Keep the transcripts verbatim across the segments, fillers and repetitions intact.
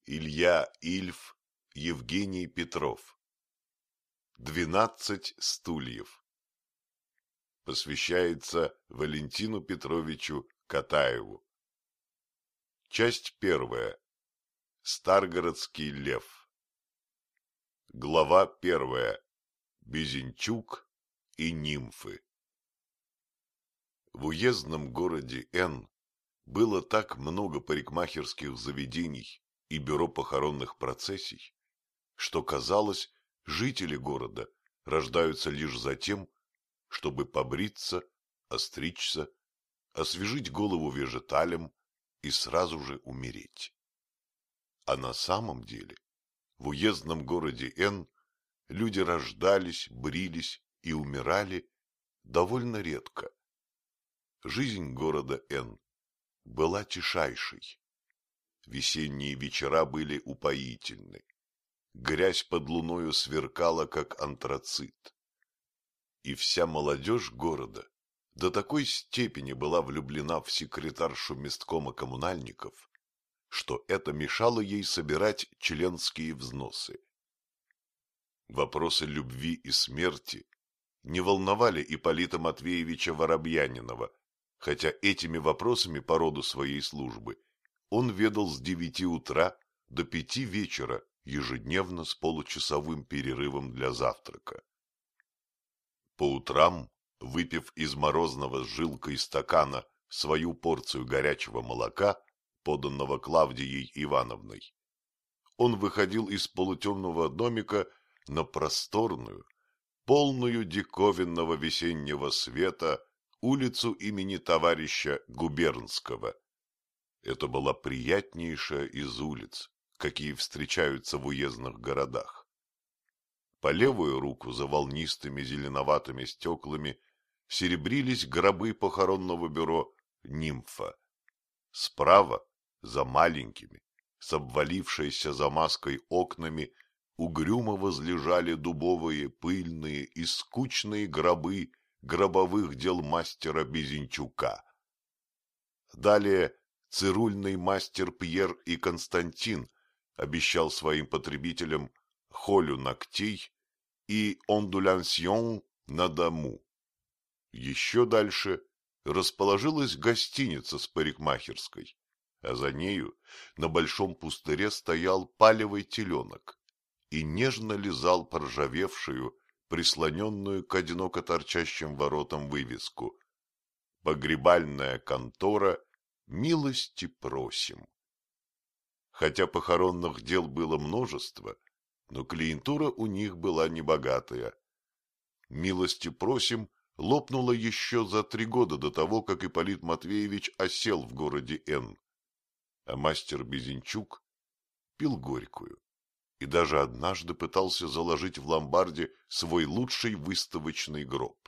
Илья Ильф, Евгений Петров. Двенадцать стульев. Посвящается Валентину Петровичу Катаеву. Часть первая. Старгородский лев. Глава первая. Безенчук и нимфы. В уездном городе Н было так много парикмахерских заведений и бюро похоронных процессий, что, казалось, жители города рождаются лишь за тем, чтобы побриться, остричься, освежить голову вежеталем и сразу же умереть. А на самом деле в уездном городе Н люди рождались, брились и умирали довольно редко. Жизнь города Н была тишайшей. Весенние вечера были упоительны. Грязь под луною сверкала, как антрацит. И вся молодежь города до такой степени была влюблена в секретаршу месткома коммунальников, что это мешало ей собирать членские взносы. Вопросы любви и смерти не волновали Ипполита Матвеевича Воробьянинова, хотя этими вопросами по роду своей службы он ведал с девяти утра до пяти вечера ежедневно с получасовым перерывом для завтрака. По утрам, выпив из морозного с жилкой стакана свою порцию горячего молока, поданного Клавдией Ивановной, он выходил из полутемного домика на просторную, полную диковинного весеннего света улицу имени товарища Губернского. Это была приятнейшая из улиц, какие встречаются в уездных городах. По левую руку за волнистыми зеленоватыми стеклами серебрились гробы похоронного бюро «Нимфа». Справа, за маленькими, с обвалившейся замазкой окнами, угрюмо возлежали дубовые, пыльные и скучные гробы гробовых дел мастера Безенчука. Далее цирульный мастер Пьер и Константин обещал своим потребителям холю ногтей и ондулянсьон на дому. Еще дальше расположилась гостиница с парикмахерской, а за нею на большом пустыре стоял палевый теленок и нежно лизал поржавевшую, прислоненную к одиноко торчащим воротам вывеску: «Погребальная контора, милости просим». Хотя похоронных дел было множество, но клиентура у них была небогатая. «Милости просим» лопнула еще за три года до того, как Ипполит Матвеевич осел в городе Н. А мастер Безенчук пил горькую и даже однажды пытался заложить в ломбарде свой лучший выставочный гроб.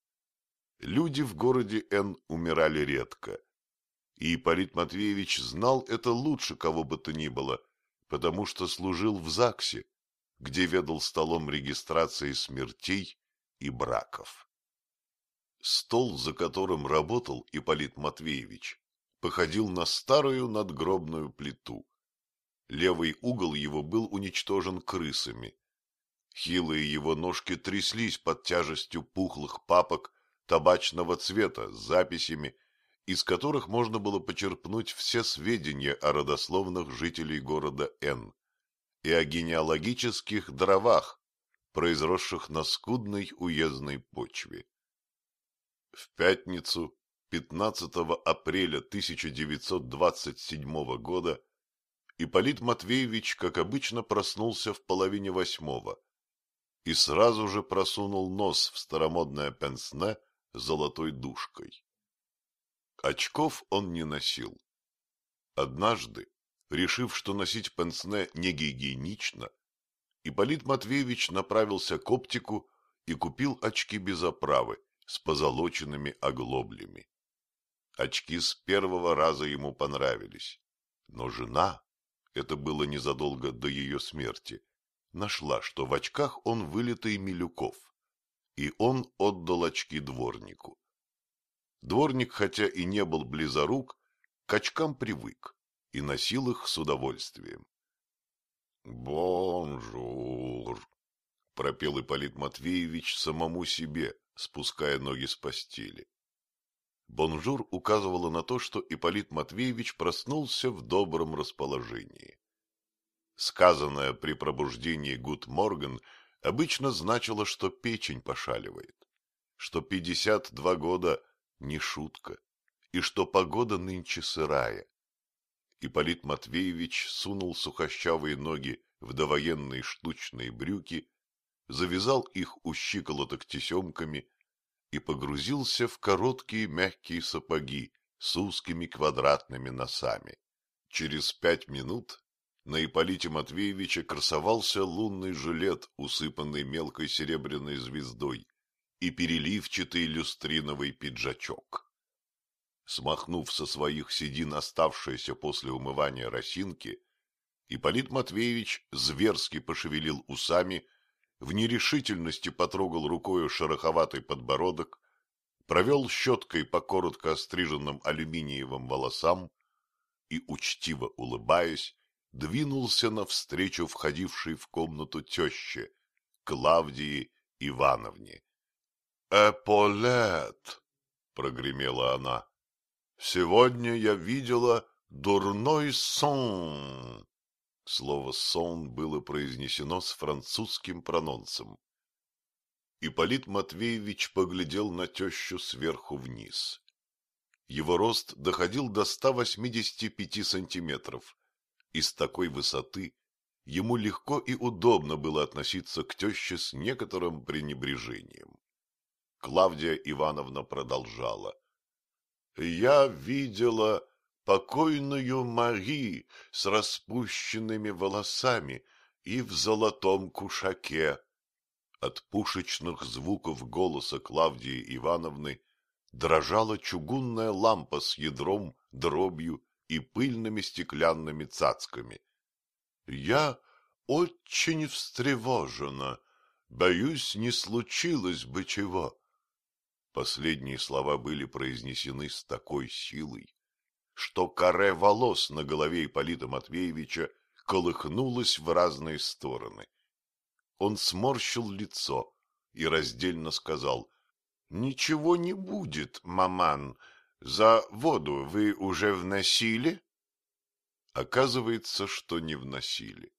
Люди в городе Н умирали редко, и Ипполит Матвеевич знал это лучше кого бы то ни было, потому что служил в ЗАГСе, где ведал столом регистрации смертей и браков. Стол, за которым работал Ипполит Матвеевич, походил на старую надгробную плиту. Левый угол его был уничтожен крысами. Хилые его ножки тряслись под тяжестью пухлых папок табачного цвета с записями, из которых можно было почерпнуть все сведения о родословных жителей города Н и о генеалогических дровах, произросших на скудной уездной почве. В пятницу, пятнадцатого апреля тысяча девятьсот двадцать седьмого года, Ипполит Матвеевич, как обычно, проснулся в половине восьмого и сразу же просунул нос в старомодное пенсне с золотой дужкой. Очков он не носил. Однажды, решив, что носить пенсне не гигиенично, Ипполит Матвеевич направился к оптику и купил очки без оправы с позолоченными оглоблями. Очки с первого раза ему понравились, но жена, это было незадолго до ее смерти, нашла, что в очках он вылитый Милюков, и он отдал очки дворнику. Дворник, хотя и не был близорук, к очкам привык и носил их с удовольствием. Бонжур, пропел Ипполит Матвеевич самому себе, спуская ноги с постели. Бонжур указывало на то, что Ипполит Матвеевич проснулся в добром расположении. Сказанное при пробуждении «Гут Морген» обычно значило, что печень пошаливает, что пятьдесят два года не шутка, и что погода нынче сырая. Ипполит Матвеевич сунул сухощавые ноги в довоенные штучные брюки, завязал их у щиколоток тесемками и погрузился в короткие мягкие сапоги с узкими квадратными носами. Через пять минут на Ипполите Матвеевиче красовался лунный жилет, усыпанный мелкой серебряной звездой, и переливчатый люстриновый пиджачок. Смахнув со своих седин оставшиеся после умывания росинки, Ипполит Матвеевич зверски пошевелил усами, в нерешительности потрогал рукою шероховатый подбородок, провел щеткой по коротко остриженным алюминиевым волосам и, учтиво улыбаясь, двинулся навстречу входившей в комнату теще, Клавдии Ивановне. — Эполет! — прогремела она. — Сегодня я видела дурной сон. Слово «сон» было произнесено с французским прононсом. Ипполит Матвеевич поглядел на тещу сверху вниз. Его рост доходил до ста восьмидесяти пяти сантиметров, и с такой высоты ему легко и удобно было относиться к теще с некоторым пренебрежением. Клавдия Ивановна продолжала. — Я видела покойную Мари с распущенными волосами и в золотом кушаке. От пушечных звуков голоса Клавдии Ивановны дрожала чугунная лампа с ядром, дробью и пыльными стеклянными цацками. — Я очень встревожена, боюсь, не случилось бы чего. Последние слова были произнесены с такой силой, что каре волос на голове Ипполита Матвеевича колыхнулось в разные стороны. Он сморщил лицо и раздельно сказал: — Ничего не будет, маман. За воду вы уже вносили? Оказывается, что не вносили.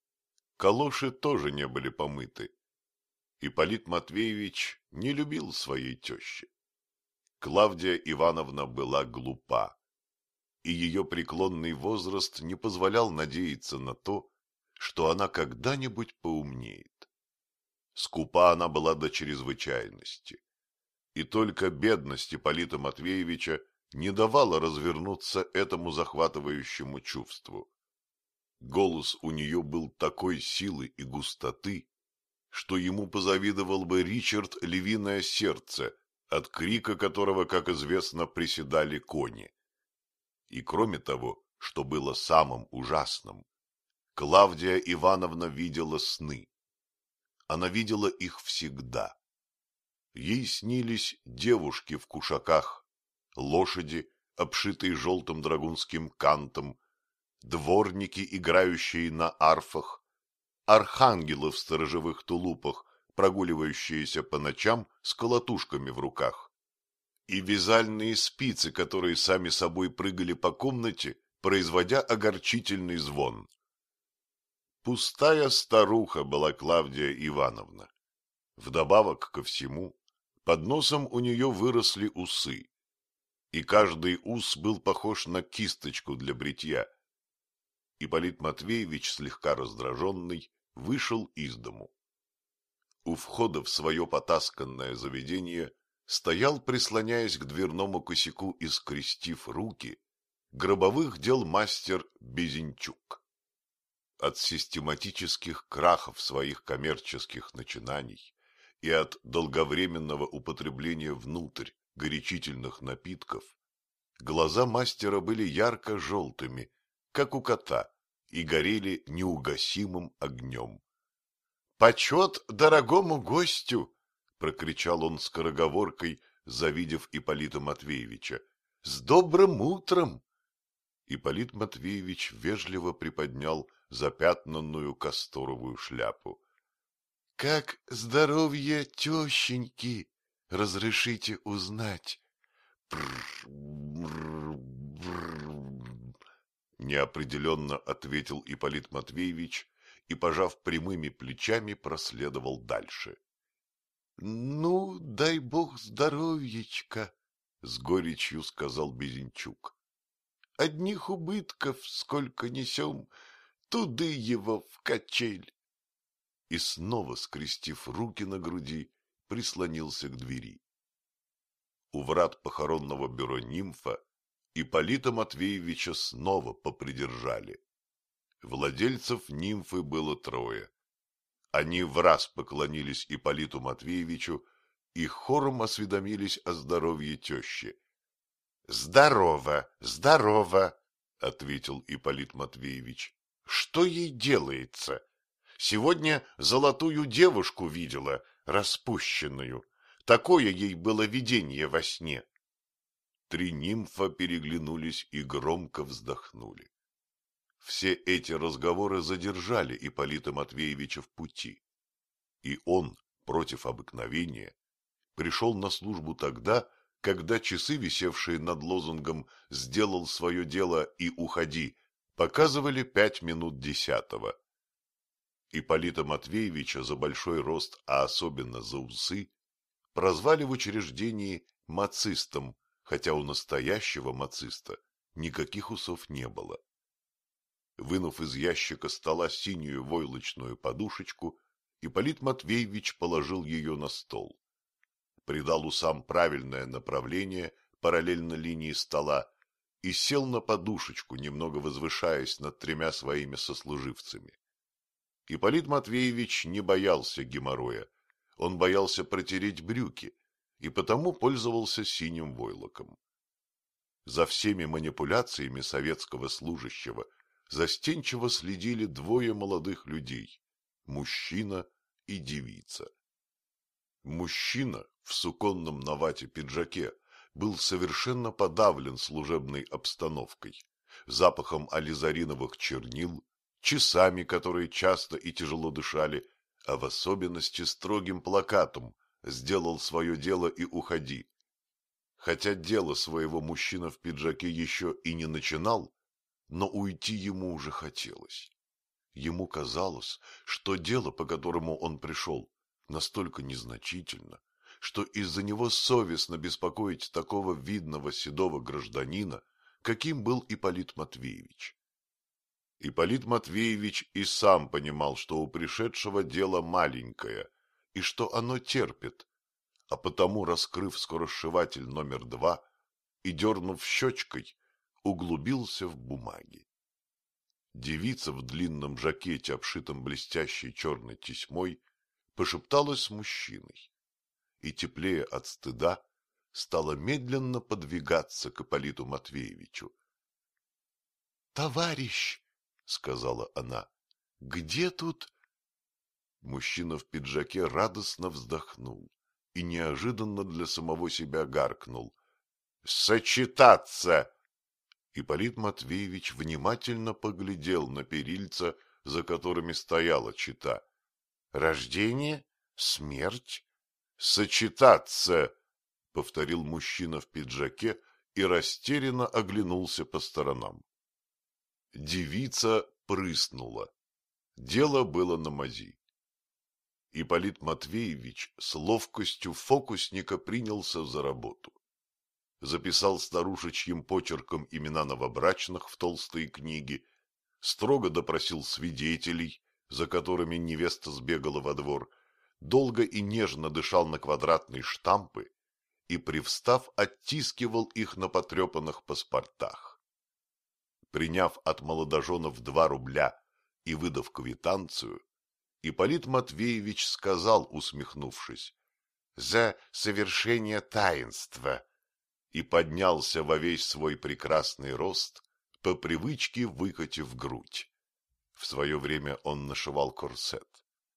Калоши тоже не были помыты. Ипполит Матвеевич не любил своей тещи. Клавдия Ивановна была глупа, и ее преклонный возраст не позволял надеяться на то, что она когда-нибудь поумнеет. Скупа она была до чрезвычайности, и только бедность Ипполита Матвеевича не давала развернуться этому захватывающему чувству. Голос у нее был такой силы и густоты, что ему позавидовал бы Ричард Львиное Сердце, от крика которого, как известно, приседали кони. И кроме того, что было самым ужасным, Клавдия Ивановна видела сны. Она видела их всегда. Ей снились девушки в кушаках, лошади, обшитые желтым драгунским кантом, дворники, играющие на арфах, архангелы в сторожевых тулупах, прогуливающиеся по ночам с колотушками в руках, и вязальные спицы, которые сами собой прыгали по комнате, производя огорчительный звон. Пустая старуха была Клавдия Ивановна. Вдобавок ко всему, под носом у нее выросли усы, и каждый ус был похож на кисточку для бритья. Ипполит Матвеевич, слегка раздраженный, вышел из дому. У входа в свое потасканное заведение стоял, прислоняясь к дверному косяку и скрестив руки, гробовых дел мастер Безенчук. От систематических крахов своих коммерческих начинаний и от долговременного употребления внутрь горячительных напитков глаза мастера были ярко-желтыми, как у кота, и горели неугасимым огнем. — Почет дорогому гостю! — прокричал он скороговоркой, завидев Ипполита Матвеевича. — С добрым утром! Ипполит Матвеевич вежливо приподнял запятнанную касторовую шляпу. — Как здоровье тещеньки? Разрешите узнать? Неопределенно ответил Ипполит Матвеевич и, пожав прямыми плечами, проследовал дальше. — Ну, дай бог здоровьечка, — с горечью сказал Безенчук. — Одних убытков сколько несем, туды его в качель. И снова, скрестив руки на груди, прислонился к двери. У врат похоронного бюро «Нимфа» Ипполита Матвеевича снова попридержали. Владельцев «Нимфы» было трое. Они враз поклонились Ипполиту Матвеевичу и хором осведомились о здоровье тещи. — Здорово, здорово, — ответил Ипполит Матвеевич. — Что ей делается? Сегодня золотую девушку видела, распущенную. Такое ей было видение во сне. Три нимфа переглянулись и громко вздохнули. Все эти разговоры задержали Ипполита Матвеевича в пути, и он, против обыкновения, пришел на службу тогда, когда часы, висевшие над лозунгом «Сделал свое дело и уходи», показывали пять минут десятого. Ипполита Матвеевича за большой рост, а особенно за усы, прозвали в учреждении мацистом, хотя у настоящего мациста никаких усов не было. Вынув из ящика стола синюю войлочную подушечку, Ипполит Матвеевич положил ее на стол. Придал усам правильное направление параллельно линии стола и сел на подушечку, немного возвышаясь над тремя своими сослуживцами. Ипполит Матвеевич не боялся геморроя, он боялся протереть брюки и потому пользовался синим войлоком. За всеми манипуляциями советского служащего застенчиво следили двое молодых людей – мужчина и девица. Мужчина в суконном на вате пиджаке был совершенно подавлен служебной обстановкой, запахом ализариновых чернил, часами, которые часто и тяжело дышали, а в особенности строгим плакатом «Сделал свое дело и уходи». Хотя дело своего мужчина в пиджаке еще и не начинал, но уйти ему уже хотелось. Ему казалось, что дело, по которому он пришел, настолько незначительно, что из-за него совестно беспокоить такого видного седого гражданина, каким был Ипполит Матвеевич. Ипполит Матвеевич и сам понимал, что у пришедшего дело маленькое, и что оно терпит, а потому, раскрыв скоросшиватель номер два и дернув щечкой, углубился в бумаги. Девица в длинном жакете, обшитом блестящей черной тесьмой, пошепталась с мужчиной и, теплее от стыда, стала медленно подвигаться к Ипполиту Матвеевичу. — Товарищ! — сказала она. — Где тут? Мужчина в пиджаке радостно вздохнул и неожиданно для самого себя гаркнул. — Сочетаться! Ипполит Матвеевич внимательно поглядел на перильца, за которыми стояла чета. — Рождение? Смерть? — Сочетаться! — повторил мужчина в пиджаке и растерянно оглянулся по сторонам. Девица прыснула. Дело было на мази. Ипполит Матвеевич с ловкостью фокусника принялся за работу. Записал старушечьим почерком имена новобрачных в толстые книги, строго допросил свидетелей, за которыми невеста сбегала во двор, долго и нежно дышал на квадратные штампы и, привстав, оттискивал их на потрепанных паспортах. Приняв от молодоженов два рубля и выдав квитанцию, Ипполит Матвеевич сказал, усмехнувшись: «За совершение таинства!» и поднялся во весь свой прекрасный рост, по привычке выкатив грудь. В свое время он нашивал корсет.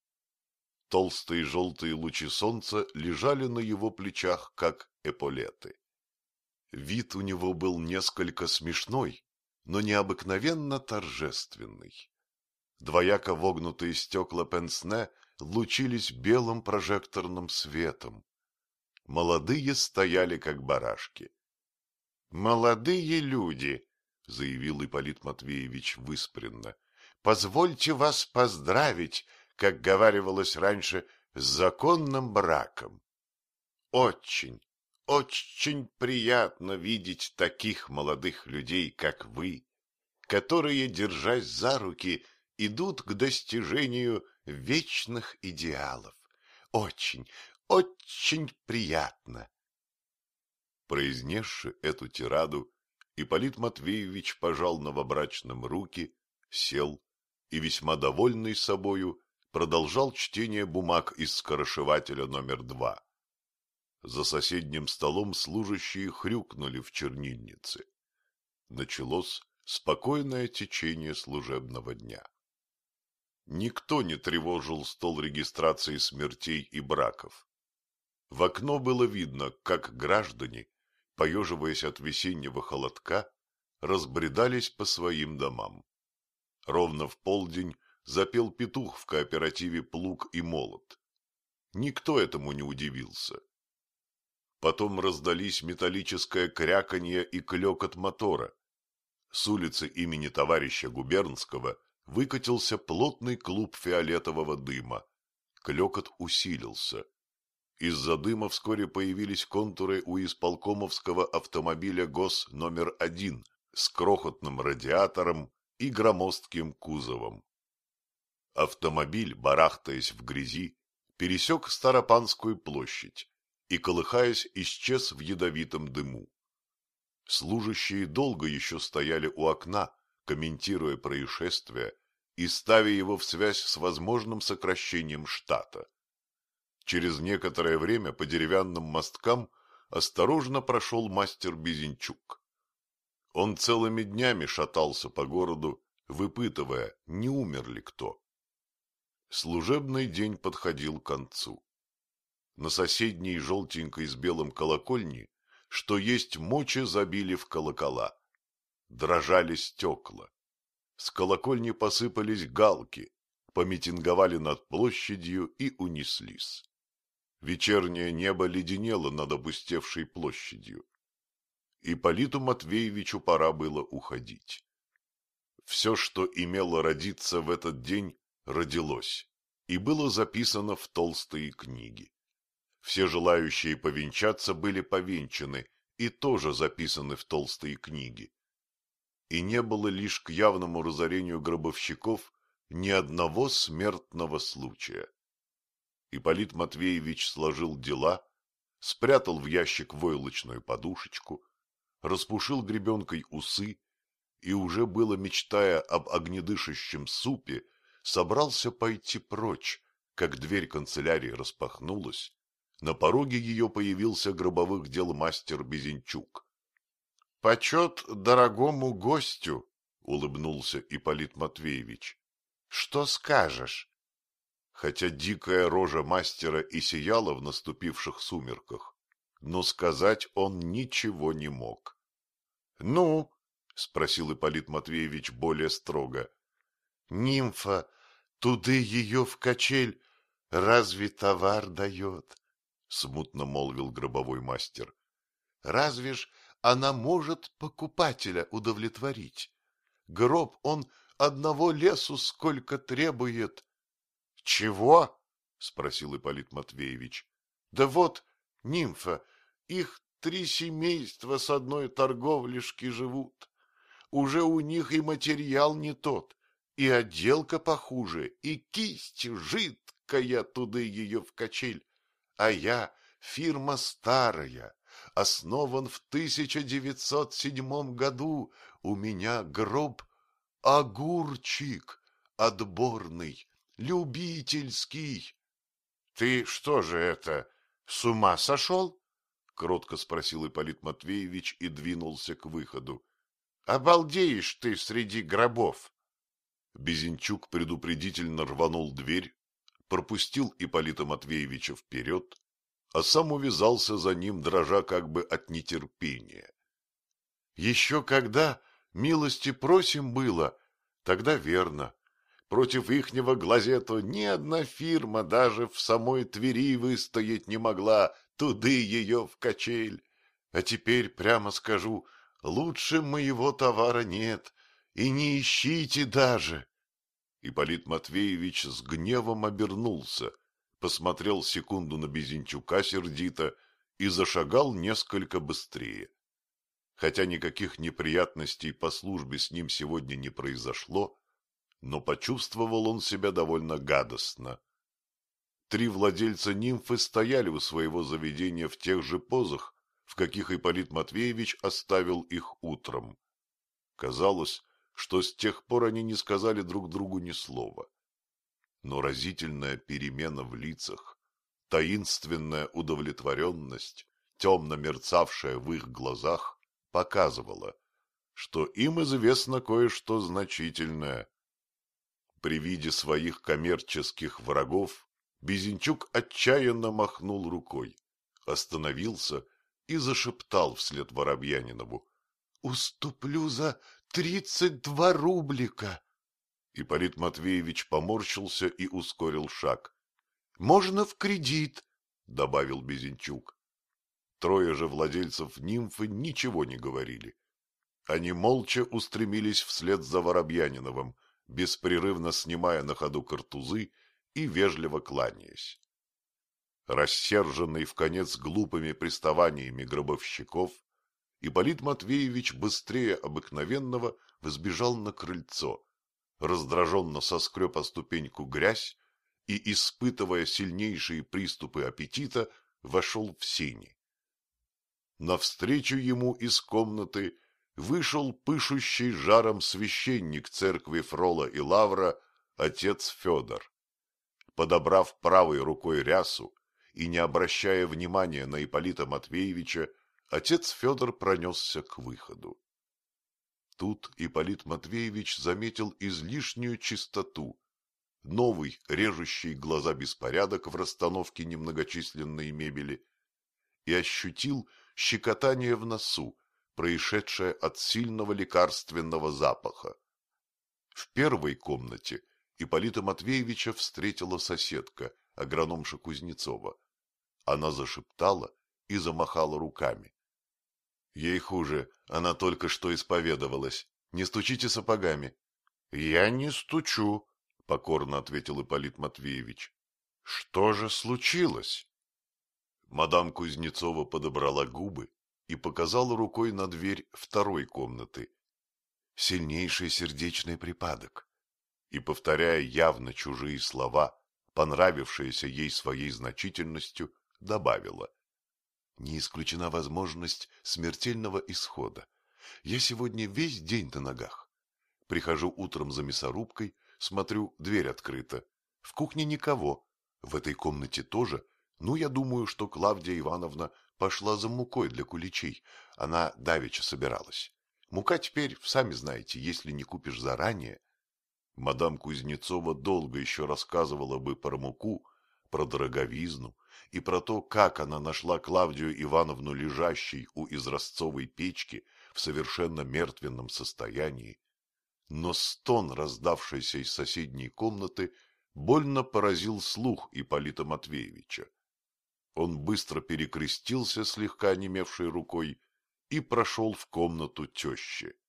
Толстые желтые лучи солнца лежали на его плечах, как эполеты. Вид у него был несколько смешной, но необыкновенно торжественный. Двояко вогнутые стекла пенсне лучились белым прожекторным светом. Молодые стояли, как барашки. — Молодые люди, — заявил Ипполит Матвеевич выспренно, — позвольте вас поздравить, как говаривалось раньше, с законным браком. Очень, очень приятно видеть таких молодых людей, как вы, которые, держась за руки, идут к достижению вечных идеалов. Очень, очень приятно. Произнесши эту тираду, Ипполит Матвеевич пожал новобрачным руки, сел и, весьма довольный собою, продолжал чтение бумаг из скоросшивателя номер два. За соседним столом служащие хрюкнули в чернильнице. Началось спокойное течение служебного дня. Никто не тревожил стол регистрации смертей и браков. В окно было видно, как граждане, поеживаясь от весеннего холодка, разбредались по своим домам. Ровно в полдень запел петух в кооперативе «Плуг и молот». Никто этому не удивился. Потом раздались металлическое кряканье и клёкот мотора. С улицы имени товарища Губернского выкатился плотный клуб фиолетового дыма. Клёкот усилился. Из-за дыма вскоре появились контуры у исполкомовского автомобиля ГОС номер один с крохотным радиатором и громоздким кузовом. Автомобиль, барахтаясь в грязи, пересек Старопанскую площадь и, колыхаясь, исчез в ядовитом дыму. Служащие долго еще стояли у окна, комментируя происшествие и ставя его в связь с возможным сокращением штата. Через некоторое время по деревянным мосткам осторожно прошел мастер Безенчук. Он целыми днями шатался по городу, выпытывая, не умер ли кто. Служебный день подходил к концу. На соседней желтенькой с белым колокольне, что есть мочи, забили в колокола. Дрожали стекла. С колокольни посыпались галки, помитинговали над площадью и унеслись. Вечернее небо леденело над опустевшей площадью. Ипполиту Матвеевичу пора было уходить. Все, что имело родиться в этот день, родилось и было записано в толстые книги. Все желающие повенчаться были повенчаны и тоже записаны в толстые книги. И не было лишь к явному разорению гробовщиков ни одного смертного случая. Ипполит Матвеевич сложил дела, спрятал в ящик войлочную подушечку, распушил гребенкой усы и, уже было мечтая об огнедышащем супе, собрался пойти прочь, как дверь канцелярии распахнулась. На пороге ее появился гробовых дел мастер Безенчук. — Почет дорогому гостю, — улыбнулся Ипполит Матвеевич. — Что скажешь? Хотя дикая рожа мастера и сияла в наступивших сумерках, но сказать он ничего не мог. — Ну? — спросил Ипполит Матвеевич более строго. — Нимфа, туды ее в качель, разве товар дает? — смутно молвил гробовой мастер. — Разве ж она может покупателя удовлетворить? Гроб он одного лесу сколько требует. — Чего? — спросил Ипполит Матвеевич. — Да вот, нимфа, их три семейства с одной торговлишки живут. Уже у них и материал не тот, и отделка похуже, и кисть жидкая туды ее в качель. А я фирма старая, основан в тысяча девятьсот седьмом году. У меня гроб огурчик, отборный, любительский. — Ты что же это, с ума сошел? — кротко спросил Ипполит Матвеевич и двинулся к выходу. — Обалдеешь ты среди гробов! Безенчук предупредительно рванул дверь, пропустил Ипполита Матвеевича вперед, а сам увязался за ним, дрожа как бы от нетерпения. — Еще когда Милости просим было, тогда верно. Против ихнего глазету ни одна фирма даже в самой Твери выстоять не могла, туды ее в качель. А теперь, прямо скажу, лучше моего товара нет, и не ищите даже. Ипполит Матвеевич с гневом обернулся, посмотрел секунду на Безенчука сердито и зашагал несколько быстрее. Хотя никаких неприятностей по службе с ним сегодня не произошло, но почувствовал он себя довольно гадостно. Три владельца нимфы стояли у своего заведения в тех же позах, в каких Ипполит Матвеевич оставил их утром. Казалось, что с тех пор они не сказали друг другу ни слова. Но разительная перемена в лицах, таинственная удовлетворенность, темно мерцавшая в их глазах, показывала, что им известно кое-что значительное. При виде своих коммерческих врагов Безенчук отчаянно махнул рукой, остановился и зашептал вслед Воробьянинову: «Уступлю за тридцать два рублика». Ипполит Матвеевич поморщился и ускорил шаг. «Можно в кредит», — добавил Безенчук. Трое же владельцев нимфы ничего не говорили. Они молча устремились вслед за Воробьяниновым, беспрерывно снимая на ходу картузы и вежливо кланяясь. Рассерженный вконец глупыми приставаниями гробовщиков, Ипполит Матвеевич быстрее обыкновенного взбежал на крыльцо, раздраженно соскреб о ступеньку грязь и, испытывая сильнейшие приступы аппетита, вошел в сени. Навстречу ему из комнаты вышел пышущий жаром священник церкви Фрола и Лавра, отец Федор. Подобрав правой рукой рясу и не обращая внимания на Ипполита Матвеевича, отец Федор пронесся к выходу. Тут Ипполит Матвеевич заметил излишнюю чистоту, новый режущий глаза беспорядок в расстановке немногочисленной мебели и ощутил щекотание в носу, происшедшее от сильного лекарственного запаха. В первой комнате Ипполита Матвеевича встретила соседка, агрономша Кузнецова. Она зашептала и замахала руками. — Ей хуже, она только что исповедовалась. Не стучите сапогами. — Я не стучу, — покорно ответил Ипполит Матвеевич. — Что же случилось? Мадам Кузнецова подобрала губы и показала рукой на дверь второй комнаты. Сильнейший сердечный припадок. И, повторяя явно чужие слова, понравившиеся ей своей значительностью, добавила: не исключена возможность смертельного исхода. Я сегодня весь день на ногах. Прихожу утром за мясорубкой, смотрю, дверь открыта. В кухне никого, в этой комнате тоже. Ну, я думаю, что Клавдия Ивановна пошла за мукой для куличей. Она давеча собиралась. Мука теперь, сами знаете, если не купишь заранее. Мадам Кузнецова долго еще рассказывала бы про муку, про дороговизну и про то, как она нашла Клавдию Ивановну лежащей у изразцовой печки в совершенно мертвенном состоянии. Но стон, раздавшийся из соседней комнаты, больно поразил слух Ипполита Матвеевича. Он быстро перекрестился слегка онемевшей рукой и прошел в комнату тещи.